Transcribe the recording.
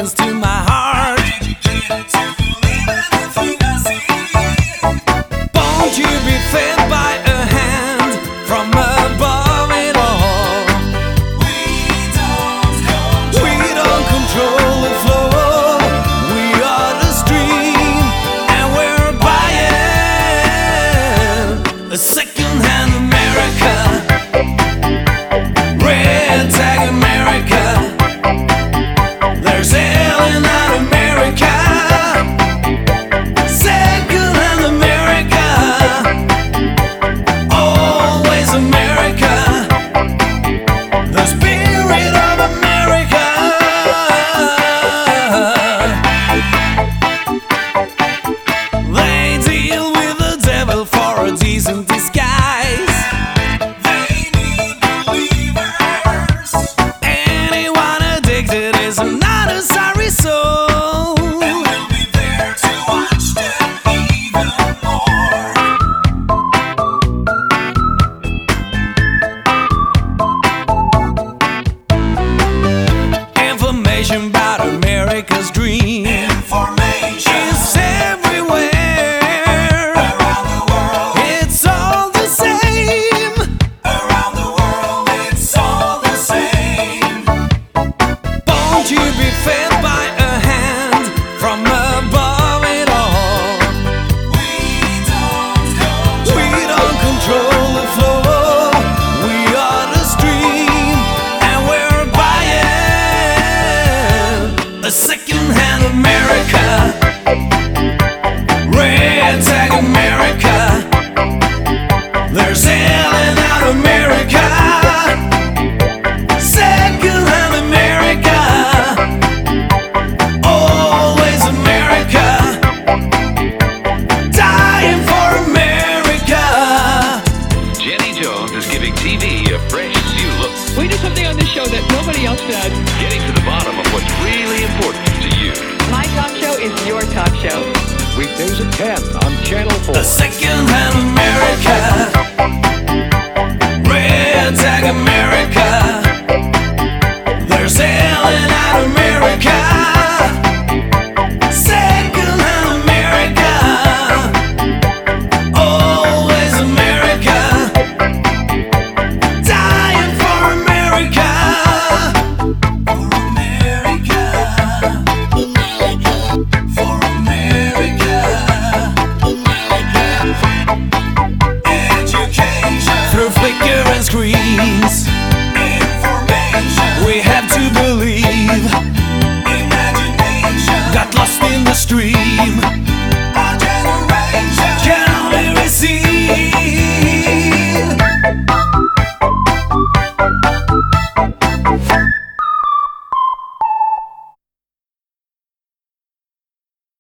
feelings to my heart. Won't you be fed by a hand from above it all? We don't control the flow. We are the stream, and we're buying a second-hand America. Red tag America. There's hell in that America. Second-hand America. Always America. The spirit of America. They deal with the devil for a decent disguise. Anyone addicted is not a sorry soul. And we'll be there to watch them even more. Information about America's dream Information is everywhere. around the world, It's all the same. around the world, it's all the same. Won't you be fed by a hand from above it all? We don't control the flow. We are the stream, and we're buying a second-hand America. Red tag America. There's hell in out America. Second-hand America. Always America. Dying for America. Jenny Jones is giving TV a fresh new look, We do something on this show that nobody else does. getting to the bottom of what's really important to you. My talk show is your talk show. Weekdays at 10 on Channel 4. A second-hand America. Red tag